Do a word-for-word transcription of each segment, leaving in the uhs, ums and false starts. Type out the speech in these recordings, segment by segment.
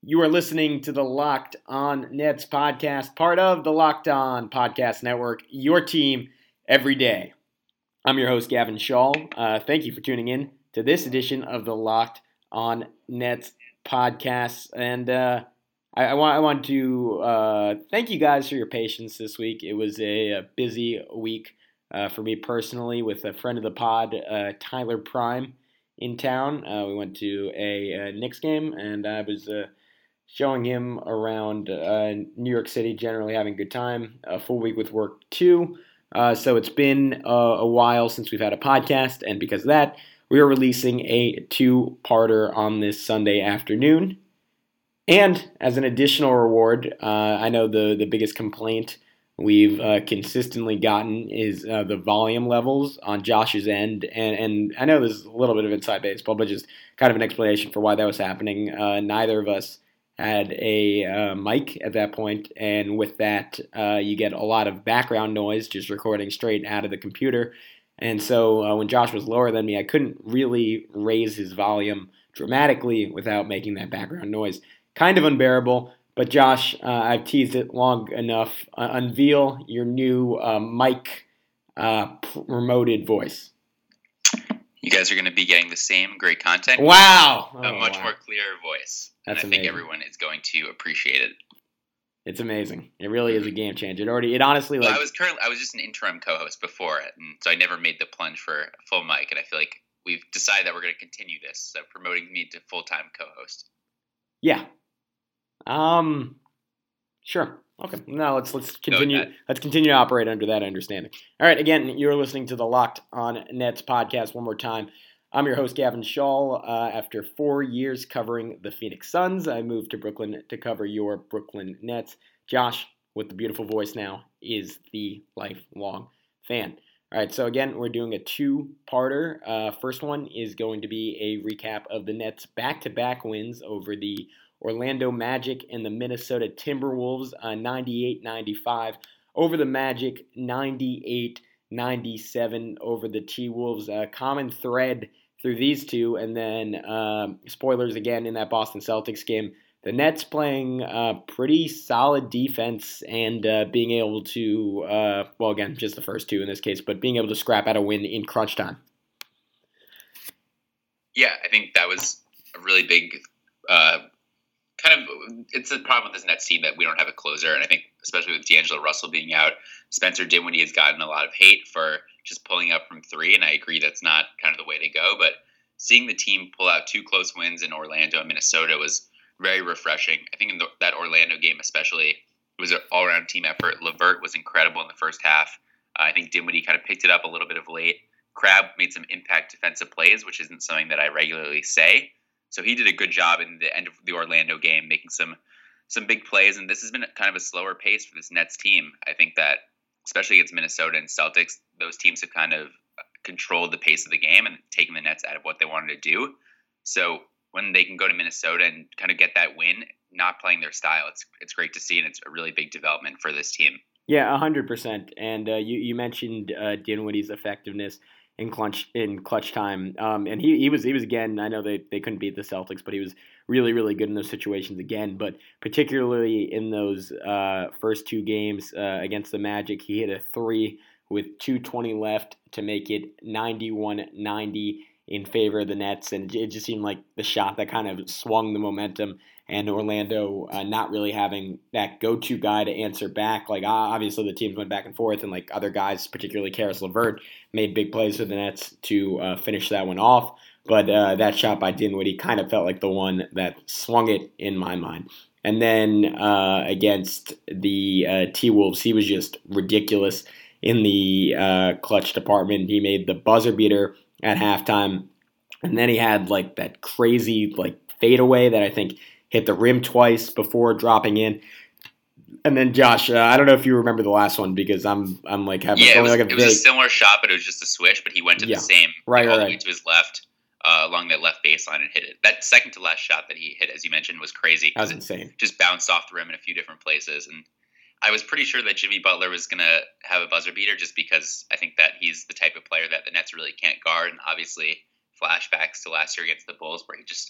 You are listening to the Locked On Nets podcast, part of the Locked On Podcast Network, your team every day. I'm your host, Gavin Shaw. Uh, thank you for tuning in to this edition of the Locked On Nets podcast. And uh, I, I, want, I want to uh, thank you guys for your patience this week. It was a, a busy week uh, for me personally with a friend of the pod, uh, Tyler Prime, in town. Uh, we went to a, a Knicks game, and I was uh, showing him around uh, New York City, generally having a good time. A full week with work, too. Uh, so it's been uh, a while since we've had a podcast, and because of that, we are releasing a two-parter on this Sunday afternoon. And as an additional reward, uh, I know the, the biggest complaint we've uh, consistently gotten is uh, the volume levels on Josh's end. And, and I know this is a little bit of inside baseball, but just kind of an explanation for why that was happening. Uh, neither of us had a uh, mic at that point, and with that, uh, you get a lot of background noise just recording straight out of the computer. And so uh, when Josh was lower than me, I couldn't really raise his volume dramatically without making that background noise. Kind of unbearable, but Josh, uh, I've teased it long enough. Uh, unveil your new uh, mic uh, promoted voice. You guys are going to be getting the same great content. Wow! A oh, much wow. more clear voice. That's and I amazing. think everyone is going to appreciate it. It's amazing. It really is a game changer. It already, it honestly, like well, I was currently, I was just an interim co-host before it, and so I never made the plunge for a full mic. And I feel like we've decided that we're going to continue this, so promoting me to full-time co-host. Yeah. Um. Sure. Okay. Now let's let's continue. Let's continue to operate under that understanding. All right. Again, you're listening to the Locked On Nets podcast. One more time. I'm your host, Gavin Shaw. Uh, after four years covering the Phoenix Suns, I moved to Brooklyn to cover your Brooklyn Nets. Josh, with the beautiful voice now, is the lifelong fan. All right, so again, we're doing a two-parter. Uh, first one is going to be a recap of the Nets' back-to-back wins over the Orlando Magic and the Minnesota Timberwolves, uh, ninety-eight ninety-five over the Magic, ninety-eight ninety-seven over the T-Wolves. A common thread through these two, and then um, spoilers again in that Boston Celtics game. The Nets playing uh, pretty solid defense and uh, being able to, uh, well, again, just the first two in this case, but being able to scrap out a win in crunch time. Yeah, I think that was a really big uh, kind of, it's a problem with this Nets team that we don't have a closer, and I think especially with D'Angelo Russell being out, Spencer Dinwiddie has gotten a lot of hate for just pulling up from three, and I agree that's not kind of the way to go, but seeing the team pull out two close wins in Orlando and Minnesota was very refreshing. I think in the, that Orlando game especially, it was an all-around team effort. LeVert was incredible in the first half. Uh, I think Dinwiddie kind of picked it up a little bit of late. Crabbe made some impact defensive plays, which isn't something that I regularly say. So he did a good job in the end of the Orlando game, making some some big plays, and this has been kind of a slower pace for this Nets team. I think that, especially against Minnesota and Celtics, those teams have kind of controlled the pace of the game and taken the Nets out of what they wanted to do. So when they can go to Minnesota and kind of get that win, not playing their style, it's it's great to see, and it's a really big development for this team. Yeah, one hundred percent. And uh, you, you mentioned uh, Dinwiddie's effectiveness in clutch in clutch time, um, and he, he was he was again. I know they, they couldn't beat the Celtics, but he was really really good in those situations again. But particularly in those uh, first two games uh, against the Magic, he hit a three with two twenty left to make it ninety-one ninety in favor of the Nets, and it just seemed like the shot that kind of swung the momentum. And Orlando uh, not really having that go-to guy to answer back. Like, obviously the teams went back and forth, and like other guys, particularly Karis LeVert, made big plays for the Nets to uh, finish that one off. But uh, that shot by Dinwiddie kind of felt like the one that swung it in my mind. And then uh, against the uh, T-Wolves, he was just ridiculous in the uh, clutch department. He made the buzzer beater at halftime, and then he had like that crazy like fadeaway that I think hit the rim twice before dropping in. And then Josh, uh, I don't know if you remember the last one because I'm I'm like having yeah, it was, like a, it was a similar shot, but it was just a swish. But he went to yeah, the same right, like, all right, the way to his left uh, along that left baseline and hit it. That second to last shot that he hit, as you mentioned, was crazy. That was insane. Just bounced off the rim in a few different places, and I was pretty sure that Jimmy Butler was going to have a buzzer beater just because I think that he's the type of player that the Nets really can't guard. And obviously flashbacks to last year against the Bulls where he just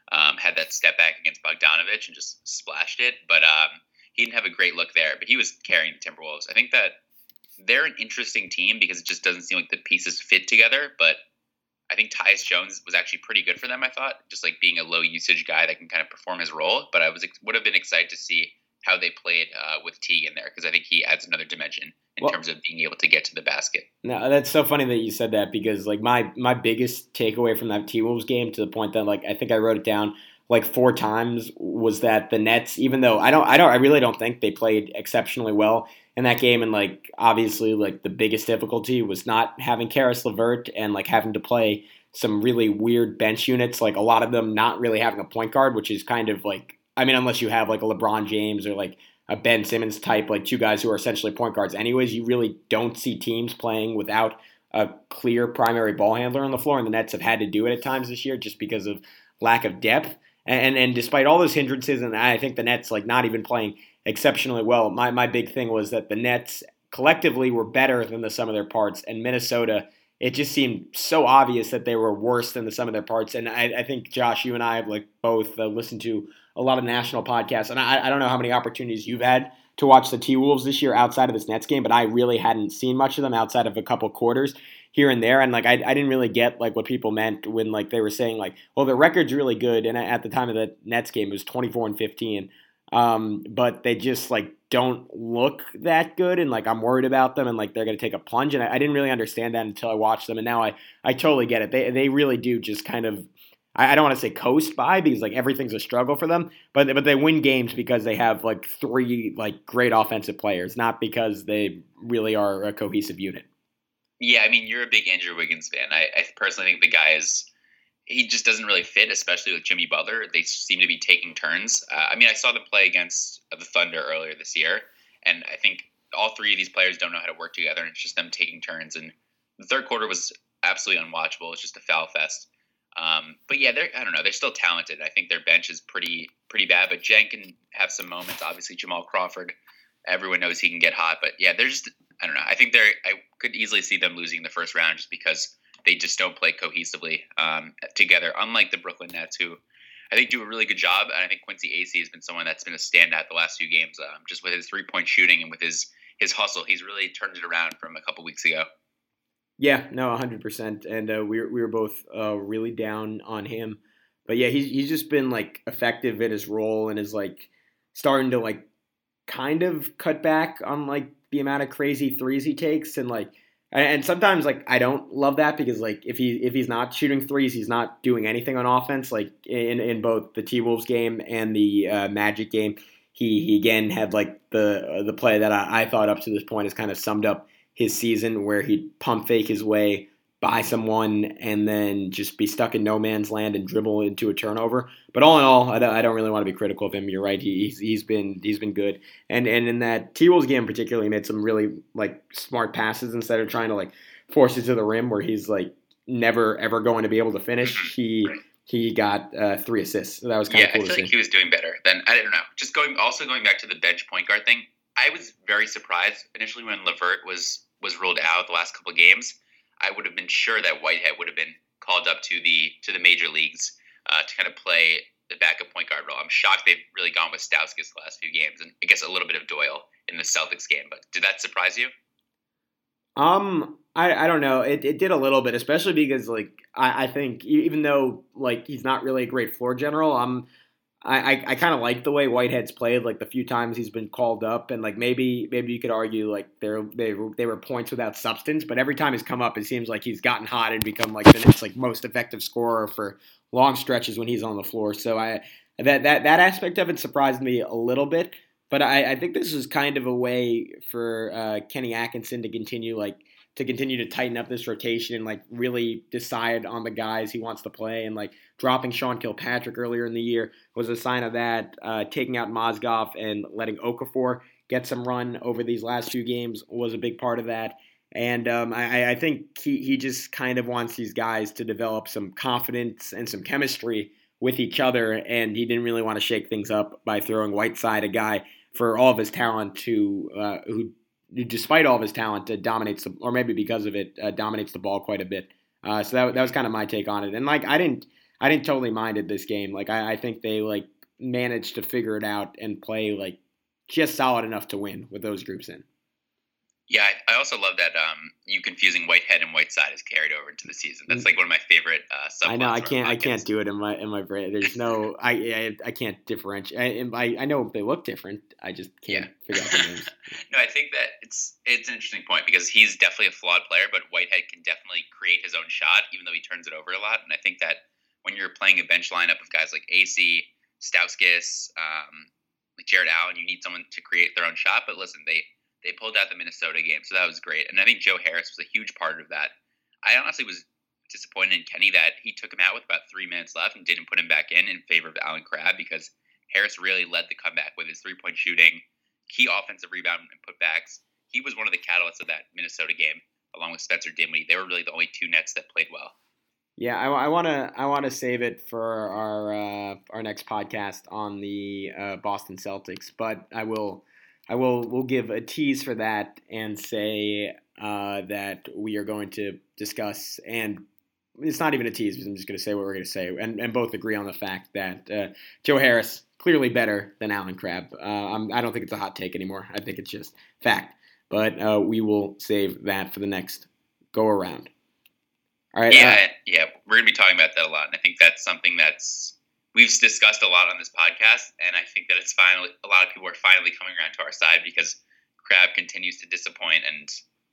Um, had that step back against Bogdanovich and just splashed it, but um, he didn't have a great look there. But he was carrying the Timberwolves. I think that they're an interesting team because it just doesn't seem like the pieces fit together. But I think Tyus Jones was actually pretty good for them. I thought, just like being a low usage guy that can kind of perform his role. But I was would have been excited to see how they played uh, with Teague in there because I think he adds another dimension in well, terms of being able to get to the basket. No, that's so funny that you said that because like my my biggest takeaway from that T-Wolves game, to the point that like I think I wrote it down like four times, was that the Nets, even though I don't I don't I really don't think they played exceptionally well in that game, and like obviously like the biggest difficulty was not having Karis LeVert and like having to play some really weird bench units, like a lot of them not really having a point guard, which is kind of like, I mean, unless you have like a LeBron James or like a Ben Simmons type, like two guys who are essentially point guards anyways, you really don't see teams playing without a clear primary ball handler on the floor, and the Nets have had to do it at times this year just because of lack of depth. And and despite all those hindrances, and I think the Nets like not even playing exceptionally well, my, my big thing was that the Nets collectively were better than the sum of their parts, and Minnesota, it just seemed so obvious that they were worse than the sum of their parts. And I, I think, Josh, you and I have like both uh, listened to a lot of national podcasts, and I, I don't know how many opportunities you've had to watch the T-Wolves this year outside of this Nets game, but I really hadn't seen much of them outside of a couple quarters here and there. And like I, I didn't really get like what people meant when like they were saying like, well, the record's really good, and at the time of the Nets game it was twenty-four and fifteen. Um, but they just like don't look that good, and like I'm worried about them, and like they're going to take a plunge. And I, I didn't really understand that until I watched them, and now I, I totally get it. They they really do just kind of, I, I don't want to say coast by because like everything's a struggle for them, but but they win games because they have like three like great offensive players, not because they really are a cohesive unit. Yeah, I mean, you're a big Andrew Wiggins fan. I, I personally think the guy is, he just doesn't really fit, especially with Jimmy Butler. They seem to be taking turns. Uh, I mean, I saw them play against the Thunder earlier this year, and I think all three of these players don't know how to work together, and it's just them taking turns. And the third quarter was absolutely unwatchable. It's just a foul fest. Um, but yeah, they're, I don't know, they're still talented. I think their bench is pretty pretty bad, but Jen can have some moments. Obviously, Jamal Crawford, everyone knows he can get hot. But yeah, they're just, I don't know. I think they're, I could easily see them losing the first round just because they just don't play cohesively um, together, unlike the Brooklyn Nets, who I think do a really good job. And I think Quincy Acey has been someone that's been a standout the last few games, um, just with his three-point shooting and with his his hustle. He's really turned it around from a couple weeks ago. Yeah, no, one hundred percent. And uh, we, were, we were both uh, really down on him. But yeah, he's, he's just been like effective at his role and is like starting to like kind of cut back on like the amount of crazy threes he takes. And like, and sometimes like I don't love that because like if he if he's not shooting threes, he's not doing anything on offense. Like in, in both the T-Wolves game and the uh, Magic game, he, he again had like the uh, the play that I, I thought up to this point has kind of summed up his season, where he'd pump fake his way by someone and then just be stuck in no man's land and dribble into a turnover. But all in all, I don't, I don't really want to be critical of him. You're right; he, he's he's been he's been good. And and in that T-Wolves game particularly, he made some really like smart passes instead of trying to like force it to the rim, where he's like never ever going to be able to finish. He he got uh, three assists. So that was kind yeah, of cool. I feel to like see. he was doing better. Then I don't know. Just going also going back to the bench point guard thing. I was very surprised initially when LeVert was was ruled out the last couple of games. I would have been sure that Whitehead would have been called up to the to the major leagues uh, to kind of play the backup point guard role. I'm shocked they've really gone with Stauskas the last few games, and I guess a little bit of Doyle in the Celtics game. But did that surprise you? Um, I I don't know. It it did a little bit, especially because like I, I think even though like he's not really a great floor general, I'm I, I, I kind of like the way Whitehead's played, like the few times he's been called up, and like maybe maybe you could argue like they're they were, they were points without substance, but every time he's come up, it seems like he's gotten hot and become like the next like most effective scorer for long stretches when he's on the floor. So I that that that aspect of it surprised me a little bit, but I, I think this is kind of a way for uh, Kenny Atkinson to continue like to continue to tighten up this rotation and like really decide on the guys he wants to play. And like dropping Sean Kilpatrick earlier in the year was a sign of that. Uh, taking out Mozgov and letting Okafor get some run over these last few games was a big part of that. And um, I, I think he, he just kind of wants these guys to develop some confidence and some chemistry with each other. And he didn't really want to shake things up by throwing Whiteside, a guy for all of his talent to uh, who despite all of his talent, uh, dominates, the, or maybe because of it, uh, dominates the ball quite a bit. Uh, so that that was kind of my take on it. And like I didn't, I didn't totally mind it this game. Like I, I think they like managed to figure it out and play like just solid enough to win with those groups in. Yeah, I, I also love that um, you confusing Whitehead and Whiteside is carried over into the season. That's like one of my favorite uh, subplots. I know I can't I can't do it in my in my brain. There's no I I, I can't differentiate. I, I I know they look different. I just can't yeah. figure out the names. No, I think that it's it's an interesting point because he's definitely a flawed player, but Whitehead can definitely create his own shot, even though he turns it over a lot. And I think that when you're playing a bench lineup of guys like A C, Stauskas, um, like Jared Allen, you need someone to create their own shot. But listen, they They pulled out the Minnesota game, so that was great. And I think Joe Harris was a huge part of that. I honestly was disappointed in Kenny that he took him out with about three minutes left and didn't put him back in in favor of Allen Crabbe because Harris really led the comeback with his three-point shooting, key offensive rebound and putbacks. He was one of the catalysts of that Minnesota game, along with Spencer Dinwiddie. They were really the only two Nets that played well. Yeah, I want to I want to save it for our uh, our next podcast on the uh, Boston Celtics, but I will. I will will give a tease for that and say uh, that we are going to discuss, and it's not even a tease because I'm just going to say what we're going to say, and, and both agree on the fact that uh, Joe Harris clearly better than Allen Crabbe. Uh, I'm, I don't think it's a hot take anymore. I think it's just fact. But uh, we will save that for the next go around. All right. Yeah, uh, yeah, we're going to be talking about that a lot, and I think that's something that's we've discussed a lot on this podcast, and I think that it's finally a lot of people are finally coming around to our side because Crabbe continues to disappoint, and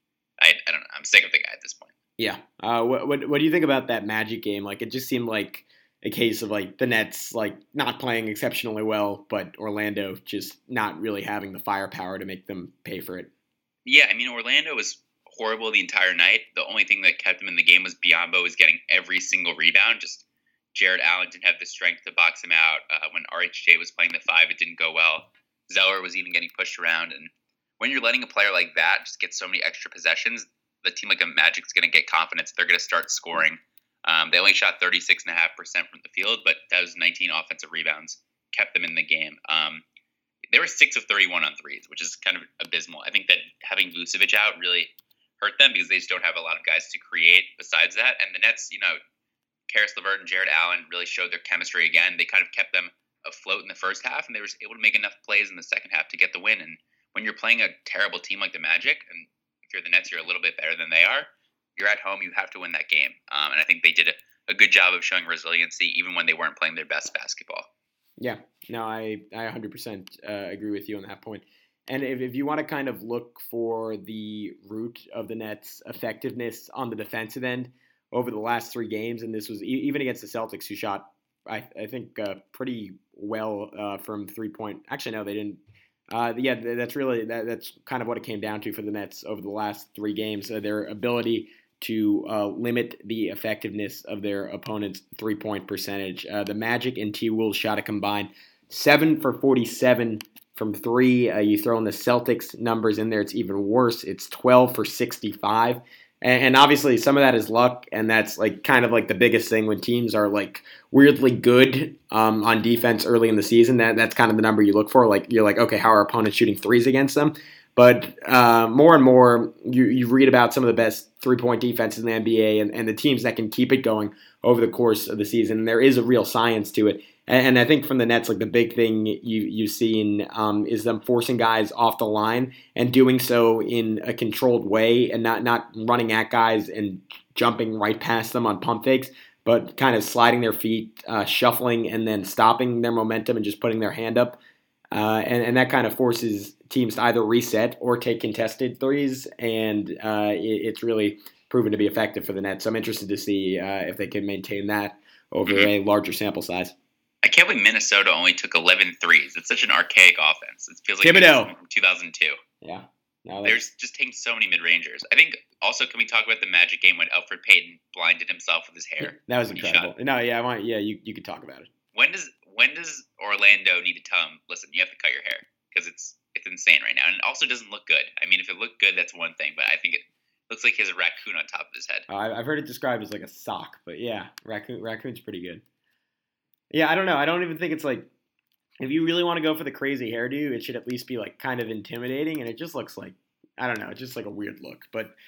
I, I don't know, I'm sick of the guy at this point. Yeah. Uh, what, what what do you think about that Magic game? Like, it just seemed like a case of like the Nets like not playing exceptionally well, but Orlando just not really having the firepower to make them pay for it. Yeah, I mean Orlando was horrible the entire night. The only thing that kept them in the game was Biyombo was getting every single rebound. Just Jared Allen didn't have the strength to box him out. Uh, when R H J was playing the five, it didn't go well. Zeller was even getting pushed around. And when you're letting a player like that just get so many extra possessions, the team like a Magic's going to get confidence. They're going to start scoring. Um, they only shot thirty-six point five percent from the field, but that was nineteen offensive rebounds, kept them in the game. Um, they were six of thirty-one on threes, which is kind of abysmal. I think that having Vucevic out really hurt them because they just don't have a lot of guys to create besides that. And the Nets, you know, Karis LeVert and Jared Allen really showed their chemistry again. They kind of kept them afloat in the first half, and they were able to make enough plays in the second half to get the win. And when you're playing a terrible team like the Magic, and if you're the Nets, you're a little bit better than they are, you're at home, you have to win that game. Um, and I think they did a, a good job of showing resiliency even when they weren't playing their best basketball. Yeah, no, I, I one hundred percent uh, agree with you on that point. And if, if you want to kind of look for the root of the Nets' effectiveness on the defensive end over the last three games, and this was e- even against the Celtics, who shot, I, I think, uh, pretty well uh, from three-point. Actually, no, they didn't. Uh, yeah, that's really that, that's kind of what it came down to for the Nets over the last three games. Uh, their ability to uh, limit the effectiveness of their opponent's three-point percentage. Uh, the Magic and T-Wolves shot a combined seven for forty-seven from three. Uh, you throw in the Celtics numbers in there, it's even worse. It's twelve for sixty-five. And, and obviously some of that is luck, and that's like kind of like the biggest thing when teams are like weirdly good um, on defense early in the season. That That's kind of the number you look for. Like you're like, okay, how are opponents shooting threes against them? But uh, more and more, you, you read about some of the best three-point defenses in the N B A and, and the teams that can keep it going over the course of the season. And there is a real science to it. And, and I think from the Nets, like the big thing you, you've seen um, is them forcing guys off the line and doing so in a controlled way and not, not running at guys and jumping right past them on pump fakes, but kind of sliding their feet, uh, shuffling, and then stopping their momentum and just putting their hand up. Uh, and, and that kind of forces teams to either reset or take contested threes, and uh, it, it's really proven to be effective for the Nets. So I'm interested to see uh, if they can maintain that over a larger sample size. I can't believe Minnesota only took eleven threes. It's such an archaic offense. It feels like Thibodeau from two thousand two. Yeah. No, There's just taking so many mid-rangers. I think also, can we talk about the Magic game when Elfrid Payton blinded himself with his hair? That was incredible. No, yeah, I want. Yeah, you you could talk about it. When does when does Orlando need to tell him, listen, you have to cut your hair because it's it's insane right now, and it also doesn't look good. I mean, if it looked good, that's one thing, but I think it looks like he has a raccoon on top of his head. Oh, I've heard it described as like a sock, but yeah, raccoon raccoon's pretty good. Yeah, I don't know. I don't even think it's like, if you really want to go for the crazy hairdo, it should at least be like kind of intimidating, and it just looks like, I don't know, it's just like a weird look. But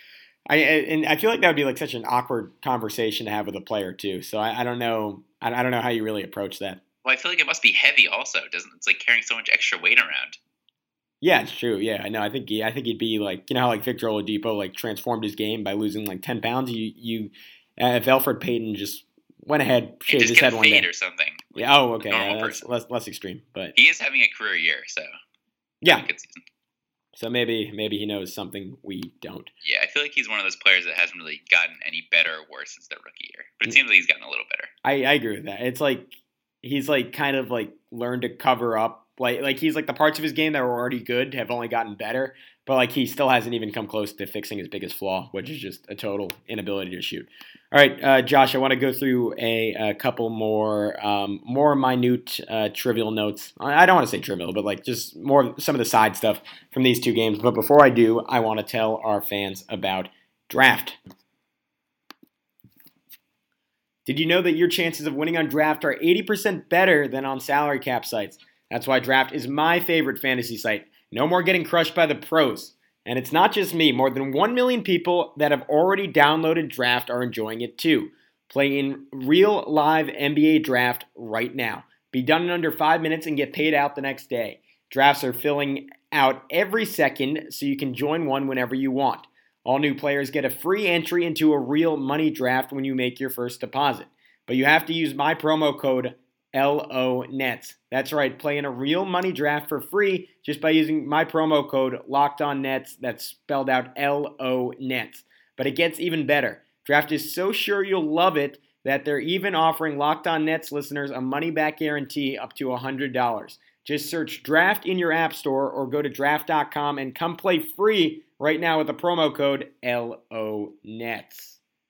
I and I feel like that would be like such an awkward conversation to have with a player too. So I, I don't know. I, I don't know how you really approach that. Well, I feel like it must be heavy. Also, doesn't it's like carrying so much extra weight around? Yeah, it's true. Yeah, I know. I think he, I think he'd be like, you know how like Victor Oladipo like transformed his game by losing like ten pounds. You you uh, if Elfrid Payton just went ahead, shaved just his get head a one fade day. or something. Like Yeah. Oh, okay. normal Yeah, that's person. less less extreme, but He is having a career year, so yeah. good season. So maybe maybe he knows something we don't. Yeah, I feel like he's one of those players that hasn't really gotten any better or worse since their rookie year. But it seems like he's gotten a little better. I, I agree with that. It's like he's like kind of like learned to cover up. Like like he's like the parts of his game that were already good have only gotten better, but like he still hasn't even come close to fixing his biggest flaw, which is just a total inability to shoot. All right, uh, Josh, I want to go through a, a couple more um, more minute uh, trivial notes. I don't want to say trivial, but like just more some of the side stuff from these two games. But before I do, I want to tell our fans about Draft. Did you know that your chances of winning on Draft are eighty percent better than on salary cap sites? That's why Draft is my favorite fantasy site. No more getting crushed by the pros. And it's not just me. More than one million people that have already downloaded Draft are enjoying it too. Play in real live N B A Draft right now. Be done in under five minutes and get paid out the next day. Drafts are filling out every second, so you can join one whenever you want. All new players get a free entry into a real money draft when you make your first deposit. But you have to use my promo code L O Nets. That's right, play in a real money draft for free just by using my promo code LOCKEDONNETS. That's spelled out L O Nets. But it gets even better. Draft is so sure you'll love it that they're even offering Locked On Nets listeners a money-back guarantee up to one hundred dollars. Just search Draft in your app store or go to draft dot com and come play free right now with the promo code L O Nets.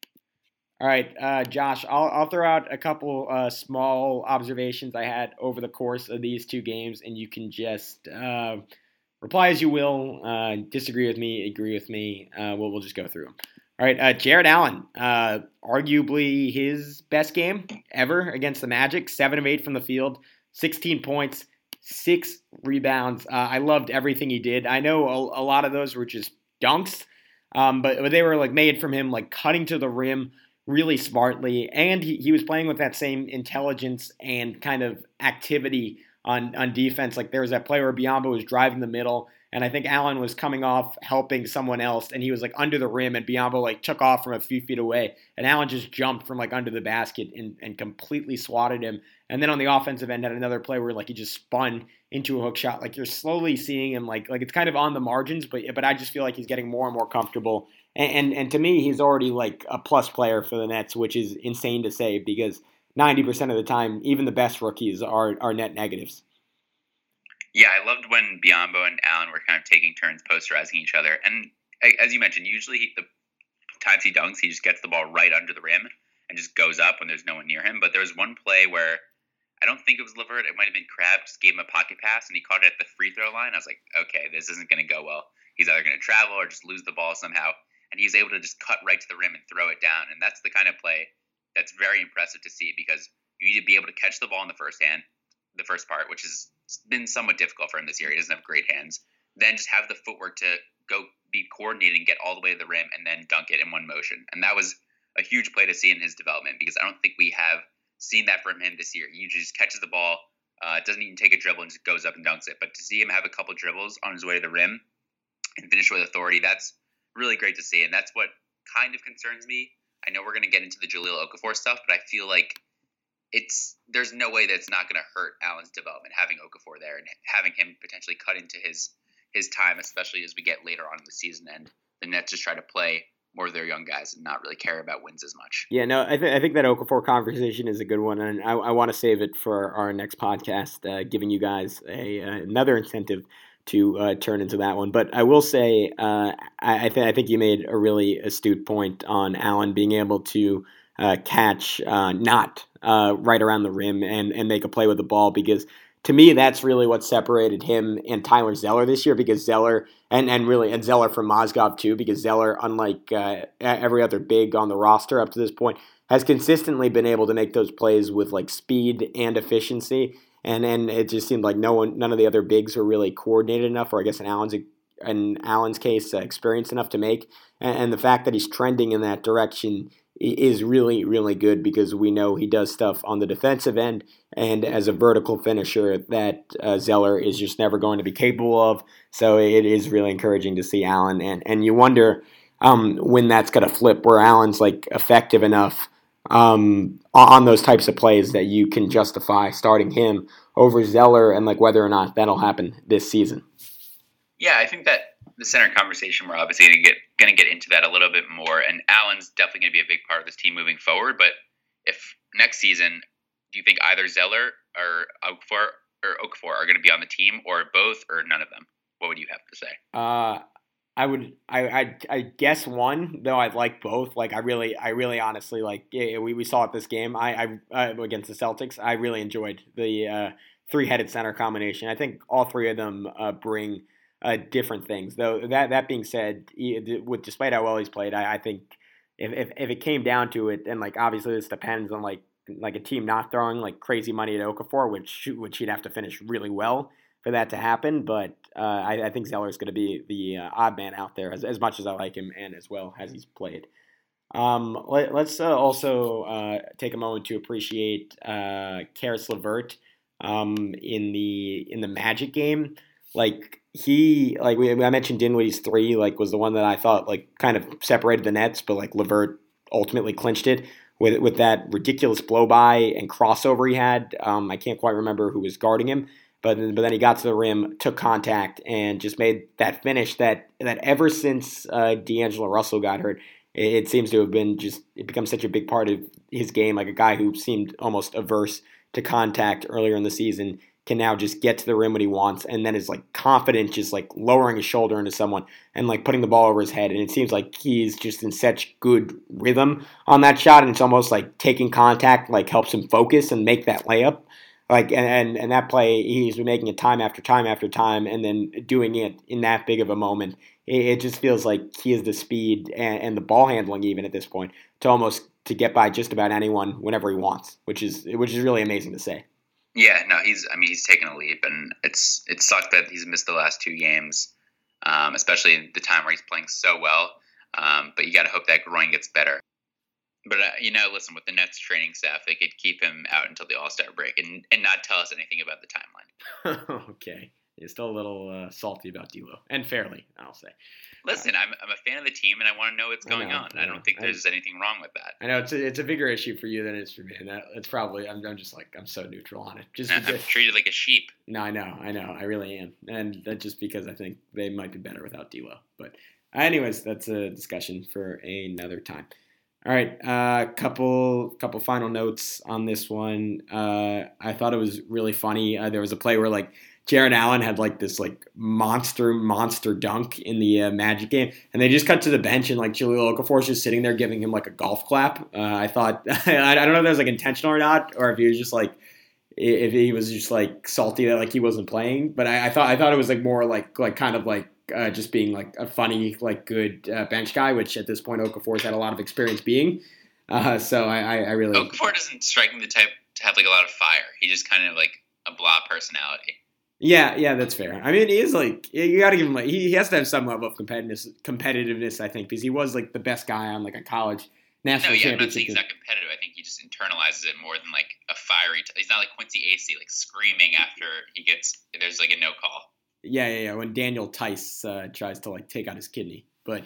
All right, uh, Josh, I'll, I'll throw out a couple uh, small observations I had over the course of these two games, and you can just uh, reply as you will, uh, disagree with me, agree with me. Uh, we'll, we'll just go through them. All right, uh, Jarrett Allen, uh, arguably his best game ever against the Magic, seven of eight from the field, sixteen points, six rebounds. Uh, I loved everything he did. I know a, a lot of those were just dunks, um, but, but they were like made from him, like cutting to the rim really smartly, and he, he was playing with that same intelligence and kind of activity on, on defense. Like there was that play where Biyombo was driving the middle, and I think Allen was coming off helping someone else, and he was like under the rim, and Biyombo like took off from a few feet away, and Allen just jumped from like under the basket and, and completely swatted him. And then on the offensive end, had another play where like he just spun into a hook shot. Like you're slowly seeing him like like it's kind of on the margins, but but I just feel like he's getting more and more comfortable. And, and and to me, he's already like a plus player for the Nets, which is insane to say because ninety percent of the time, even the best rookies are are net negatives. Yeah, I loved when Biyombo and Allen were kind of taking turns posterizing each other. And as you mentioned, usually he, the times he dunks, he just gets the ball right under the rim and just goes up when there's no one near him. But there was one play where I don't think it was LeVert. It might have been Crabbe. Just gave him a pocket pass, and he caught it at the free throw line. I was like, okay, this isn't going to go well. He's either going to travel or just lose the ball somehow. And he's able to just cut right to the rim and throw it down. And that's the kind of play that's very impressive to see because you need to be able to catch the ball in the first hand, the first part, which has been somewhat difficult for him this year. He doesn't have great hands. Then just have the footwork to go be coordinated and get all the way to the rim and then dunk it in one motion. And that was a huge play to see in his development because I don't think we have seen that from him this year. He usually just catches the ball, uh, doesn't even take a dribble and just goes up and dunks it. But to see him have a couple dribbles on his way to the rim and finish with authority, that's really great to see. And that's what kind of concerns me. I know we're going to get into the Jahlil Okafor stuff, but I feel like it's there's no way that it's not going to hurt Allen's development having Okafor there and having him potentially cut into his his time, especially as we get later on in the season and the Nets just try to play more of their young guys and not really care about wins as much. Yeah, no, I, th- I think that Okafor conversation is a good one, and I, I want to save it for our next podcast, uh, giving you guys a uh, another incentive to uh, turn into that one. But I will say, uh, I, I, th- I think you made a really astute point on Allen being able to uh, catch uh, not uh, right around the rim and, and make a play with the ball because to me, that's really what separated him and Tyler Zeller this year because Zeller, and, and really, and Zeller from Mozgov too, because Zeller, unlike uh, every other big on the roster up to this point, has consistently been able to make those plays with like speed and efficiency. And and it just seemed like no one, none of the other bigs were really coordinated enough, or I guess in Allen's in Allen's case, uh, experienced enough to make. And, and the fact that he's trending in that direction is really, really good because we know he does stuff on the defensive end and as a vertical finisher that uh, Zeller is just never going to be capable of. So it is really encouraging to see Allen. And, and you wonder um, when that's going to flip, where Allen's like effective enough um, on those types of plays that you can justify starting him over Zeller, and like whether or not that'll happen this season. Yeah, I think that the center conversation, we're obviously going to get going to get into that a little bit more, and Allen's definitely going to be a big part of this team moving forward. But if next season, do you think either Zeller or Okafor or Okafor are going to be on the team, or both, or none of them? What would you have to say? Uh, I would, I, I, I guess one, though I'd like both. Like I really, I really honestly like. Yeah, we, we saw it this game. I, I uh, against the Celtics. I really enjoyed the uh, three-headed center combination. I think all three of them uh, bring uh, different things. Though that that being said, he, with despite how well he's played, I, I think if, if if it came down to it, and like obviously this depends on like like a team not throwing like crazy money at Okafor, which which he'd have to finish really well for that to happen. But uh, I, I think Zeller is going to be the uh, odd man out there, as, as much as I like him and as well as he's played. Um, let, let's uh, also uh, take a moment to appreciate uh, Karis LeVert um, in the in the Magic game. Like he, like we, I mentioned, Dinwiddie's three like was the one that I thought like kind of separated the Nets, but like LeVert ultimately clinched it with with that ridiculous blow by and crossover he had. Um, I can't quite remember who was guarding him. But then, but then he got to the rim, took contact, and just made that finish that that ever since uh, D'Angelo Russell got hurt, it, it seems to have been just it becomes such a big part of his game. Like a guy who seemed almost averse to contact earlier in the season can now just get to the rim when he wants, and then is like confident, just like lowering his shoulder into someone and like putting the ball over his head. And it seems like he's just in such good rhythm on that shot, and it's almost like taking contact like helps him focus and make that layup. Like and, and, and that play, he's been making it time after time after time, and then doing it in that big of a moment. It, it just feels like he has the speed and, and the ball handling, even at this point, to almost to get by just about anyone whenever he wants, which is which is really amazing to say. Yeah, no, he's. I mean, he's taken a leap, and it's it sucked that he's missed the last two games, um, especially the time where he's playing so well. Um, but you got to hope that groin gets better. But, uh, you know, listen, with the Nets training staff, they could keep him out until the All-Star break and, and not tell us anything about the timeline. Okay. You're still a little uh, salty about D'Lo. And fairly, I'll say. Listen, I'm I'm a fan of the team, and I want to know what's going I know, on. I, I don't think there's I, anything wrong with that. I know it's a, it's a bigger issue for you than it is for me. And that, it's probably, I'm, I'm just like, I'm so neutral on it. Just I'm because, treated like a sheep. No, I know. I know. I really am. And that's just because I think they might be better without D'Lo. But anyways, that's a discussion for another time. All right, a uh, couple couple final notes on this one. Uh, I thought it was really funny. Uh, there was a play where like Jarrett Allen had like this like monster monster dunk in the uh, Magic game, and they just cut to the bench and like Jahlil Okafor's just sitting there giving him like a golf clap. Uh, I thought I don't know if that was like intentional or not, or if he was just like if he was just like salty that like he wasn't playing. But I, I thought I thought it was like more like like kind of like. Uh, just being like a funny, like good uh, bench guy, which at this point Okafor's had a lot of experience being. Uh, so I, I, I really Okafor doesn't strike me the type to have like a lot of fire. He just kind of like a blah personality. Yeah, yeah, that's fair. I mean, he is like you got to give him like he, he has to have some level of competitiveness. Competitiveness, I think, because he was like the best guy on like a college national no, yeah, championship. I'm not saying he's not competitive. I think he just internalizes it more than like a fiery. T- he's not like Quincy Acey, like screaming after he gets there's like a no call. Yeah, yeah, yeah. When Daniel Tice uh, tries to like take out his kidney, but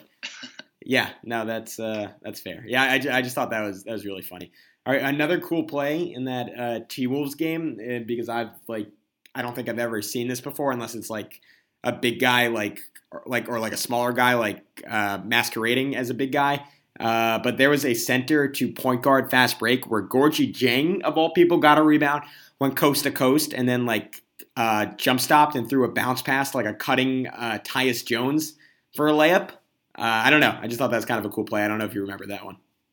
yeah, no, that's uh, that's fair. Yeah, I, I just thought that was that was really funny. All right, another cool play in that uh, T-Wolves game uh, because I've like I don't think I've ever seen this before unless it's like a big guy like or, like or like a smaller guy like uh, masquerading as a big guy. Uh, but there was a center to point guard fast break where Gorgie Jang of all people got a rebound, went coast to coast, and then like. Uh, jump stopped and threw a bounce pass like a cutting uh, Tyus Jones for a layup. Uh, I don't know. I just thought that was kind of a cool play. I don't know if you remember that one.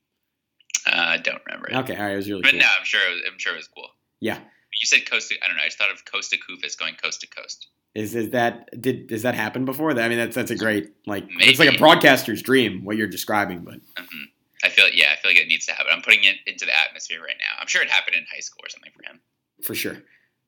I uh, don't remember it. Okay, all right. It was really but cool. no, I'm sure. It was, I'm sure it was cool. Yeah. You said coast to. I don't know. I just thought of Costa Kufis going coast to coast. Is is that did does that happen before? I mean, that's that's a great like Maybe. It's like a broadcaster's dream what you're describing, but. Mm-hmm. I feel yeah. I feel like it needs to happen. I'm putting it into the atmosphere right now. I'm sure it happened in high school or something for him. For sure.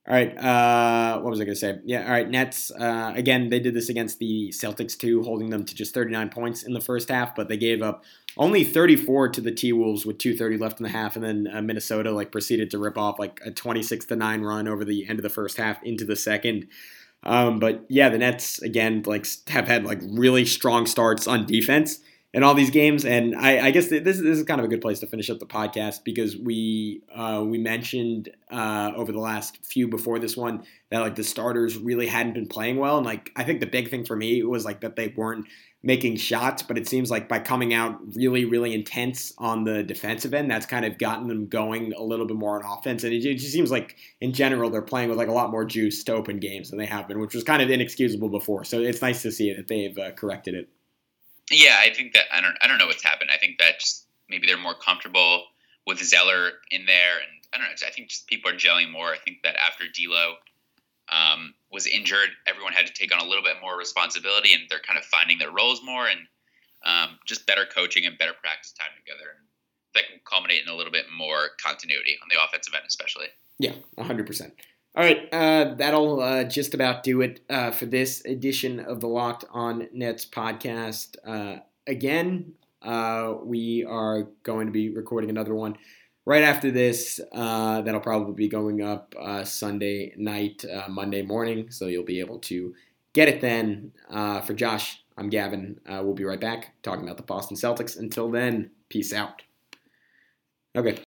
All right. Uh, what was I going to say? Yeah. All right. Nets. Uh, again, they did this against the Celtics too, holding them to just thirty-nine points in the first half, but they gave up only thirty-four to the T-Wolves with two thirty left in the half, and then uh, Minnesota like proceeded to rip off like a twenty-six to nine run over the end of the first half into the second. Um, but yeah, the Nets again like have had like really strong starts on defense in all these games, and I, I guess this, this is kind of a good place to finish up the podcast because we uh, we mentioned uh, over the last few before this one that like the starters really hadn't been playing well, and like I think the big thing for me was like that they weren't making shots, but it seems like by coming out really really intense on the defensive end, that's kind of gotten them going a little bit more on offense, and it, it just seems like in general they're playing with like a lot more juice to open games than they have been, which was kind of inexcusable before. So it's nice to see that they've uh, corrected it. Yeah, I think that I don't I don't know what's happened. I think that just maybe they're more comfortable with Zeller in there, and I don't know. I think just people are gelling more. I think that after D'Lo um, was injured, everyone had to take on a little bit more responsibility, and they're kind of finding their roles more, and um, just better coaching and better practice time together. And that can culminate in a little bit more continuity on the offensive end, especially. Yeah, one hundred percent. All right, uh, that'll uh, just about do it uh, for this edition of the Locked On Nets podcast. Uh, again, uh, we are going to be recording another one right after this. Uh, that'll probably be going up uh, Sunday night, uh, Monday morning, so you'll be able to get it then. Uh, for Josh, I'm Gavin. Uh, we'll be right back talking about the Boston Celtics. Until then, peace out. Okay.